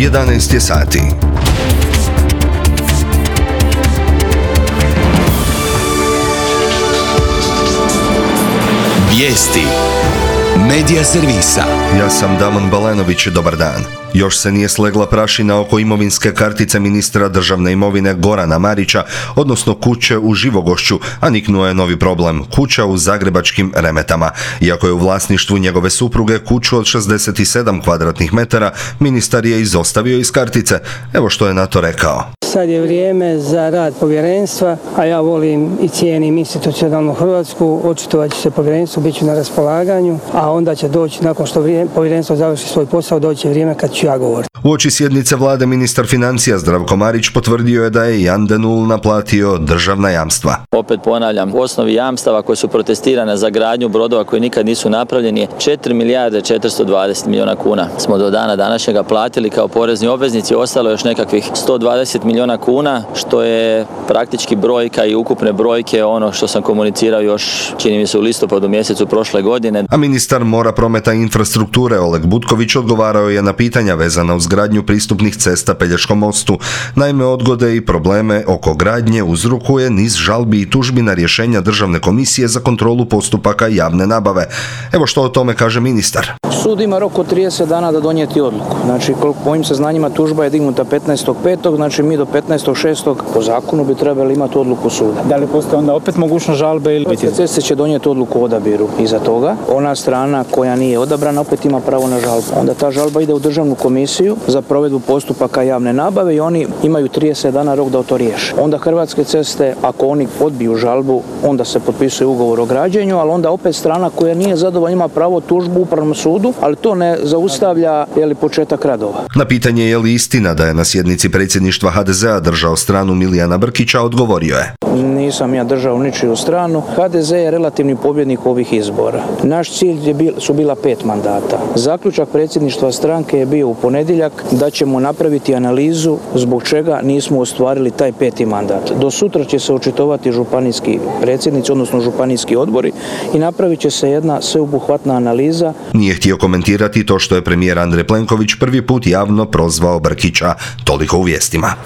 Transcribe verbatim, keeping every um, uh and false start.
jedanaest je sati. Vijesti Medija servisa. Ja sam Damon Balenović, dobar dan. Još se nije slegla prašina oko imovinske kartice ministra državne imovine Gorana Marića, odnosno kuće u Živogošću, a niknuo je novi problem, kuća u zagrebačkim Remetama. Iako je u vlasništvu njegove supruge kuću od šezdeset sedam kvadratnih metara, ministar je izostavio iz kartice. Evo što je na to rekao. Sad je vrijeme za rad povjerenstva, a ja volim i cijenim institucionalnu Hrvatsku, očitovat će se povjerenstvo, bit ću na raspolaganju, a onda će doći, nakon što vrijeme, povjerenstvo završi svoj posao, doći vrijeme kad ću ja govoriti. Uoči sjednice vlade ministar financija Zdravko Marić potvrdio je da je Jan de Nul naplatio državna jamstva. Opet ponavljam, u osnovi jamstava koje su protestirane za gradnju brodova koji nikad nisu napravljeni je četiri milijarde četiristo dvadeset milijuna kuna. Smo do dana današnjega platili kao porezni obveznici, ostalo još nekakvih sto dvadeset milijuna kuna, što je praktički brojka i ukupne brojke ono što sam komunicirao još, čini mi se, u listopadu mjesecu prošle godine. A ministar mora, prometa i infrastrukture Oleg Butković odgovarao je na pitanja vezana uz gradnju pristupnih cesta Pelješkom mostu. Naime, odgode i probleme oko gradnje uzrokuje niz žalbi i tužbi na rješenja Državne komisije za kontrolu postupaka javne nabave. Evo što o tome kaže ministar. Sud ima rok od trideset dana da donijeti odluku. Znači, koliko mojim saznanjima tužba je dignuta petnaestog petog znači mi do petnaestog šestog po zakonu bi trebali imati odluku suda. Da li postoji onda opet mogućnost žalbe ili Hrvatske ceste će donijeti odluku o odabiru iza toga. Ona strana koja nije odabrana opet ima pravo na žalbu. Onda ta žalba ide u Državnu komisiju za provedbu postupaka javne nabave i oni imaju trideset dana rok da to riješe. Onda Hrvatske ceste, ako oni odbiju žalbu, onda se potpisuje ugovor o građenju, ali onda opet strana koja nije zadovoljna ima pravo tužbu u Upravnom sudu, ali to ne zaustavlja je li početak radova. Na pitanje je li istina da je na sjednici predsjedništva ha de zea držao stranu Milijana Brkića, odgovorio je. Nisam ja držao ničiju stranu. ha de ze je relativni pobjednik ovih izbora. Naš cilj je bil, su bila pet mandata. Zaključak predsjedništva stranke je bio u ponedjeljak da ćemo napraviti analizu zbog čega nismo ostvarili taj peti mandat. Do sutra će se očitovati županijski predsjednici, odnosno županijski odbori i napravit će se jedna sveobuhvatna analiza. Nije htio komentirati to što je premijer Andrej Plenković prvi put javno prozvao Brkića. Toliko u vijestima.